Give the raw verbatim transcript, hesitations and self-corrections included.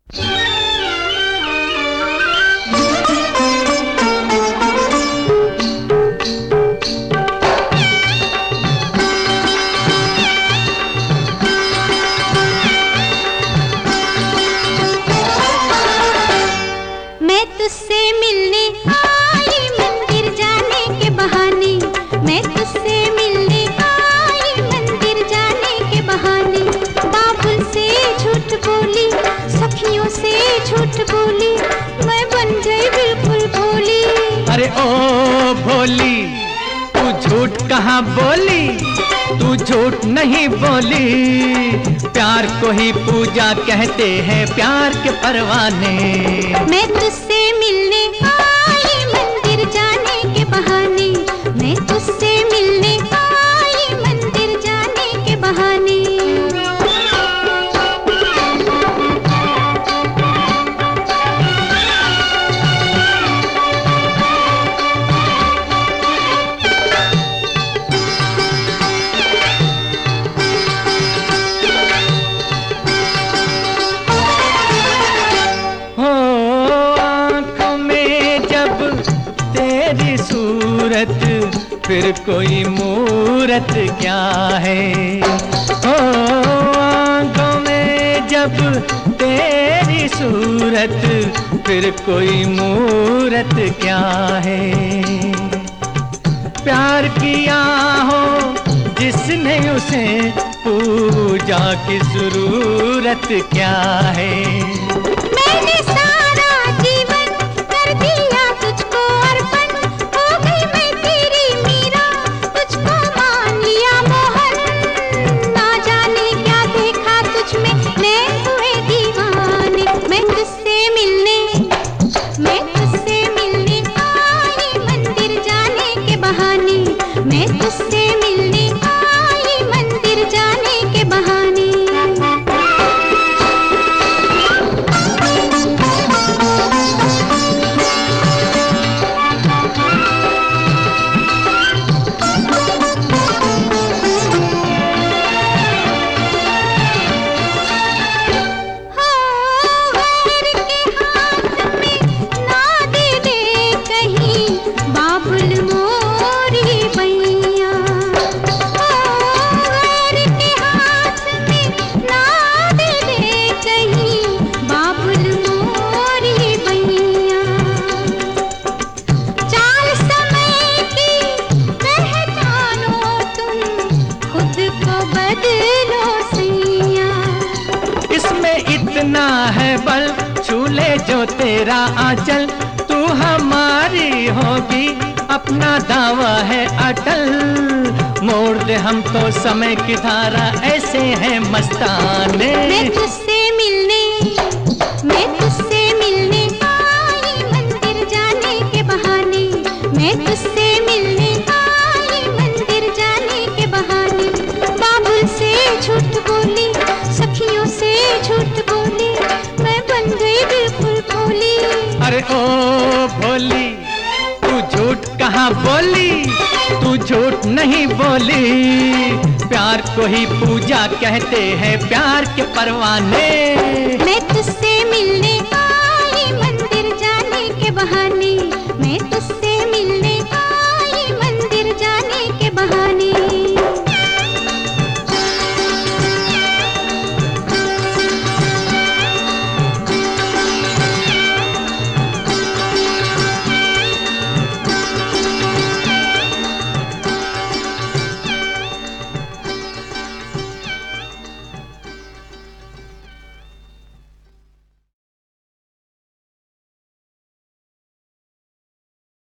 मैं तुझसे मिलने आई मंदिर जाने के बहाने, मैं तुझसे मिलने आई मंदिर जाने के बहाने। बाबुल से झूठ बोली, सखियों से झूठ बोली, मैं बन गई बिल्कुल भोली। अरे ओ भोली, तू झूठ कहाँ बोली, तू झूठ नहीं बोली। प्यार को ही पूजा कहते हैं, प्यार के परवाने। मैं तुझसे मिलने आई मंदिर जाने के बहाने, मैं तुझसे मिलने आई मंदिर जाने के बहाने। तेरी सूरत फिर कोई मूरत क्या है। ओ आँखों में जब तेरी सूरत फिर कोई मूरत क्या है। प्यार किया हो जिसने उसे पूजा की जरूरत क्या है। मैंने सारा जीवन कर दिया तुझको अर्पण, हो गई मैं तेरी मीरा, तुझको मान लिया मोहन। ना जाने क्या देखा तुझ में, नैन हुए दीवाने। मैं तुझसे मिलने, मैं तुझसे मिलने आई मंदिर जाने के बहाने, मैं तुझसे मिलने आई मंदिर जाने के बहाने। इतना है बल, छूले जो तेरा आंचल, तू हमारी होगी अपना दावा है अटल। मोड़ दे हम तो समय की धारा, ऐसे हैं मस्ताने। मैं तुझसे मिलने, मैं तुझसे मिलने आई मंदिर जाने के बहाने, मैं तुझसे मिलने आई मंदिर जाने के बहाने। बाबुल से झूठ बोली, सखियों से झूठ बोली, मैं बन गई बिल्कुल भोली। अरे ओ भोली, तू झूठ कहाँ बोली, तू झूठ नहीं बोली। प्यार को ही पूजा कहते हैं, प्यार के परवाने। मैं तुझसे मिलने आई मंदिर जाने के बहाने, मैं तुझसे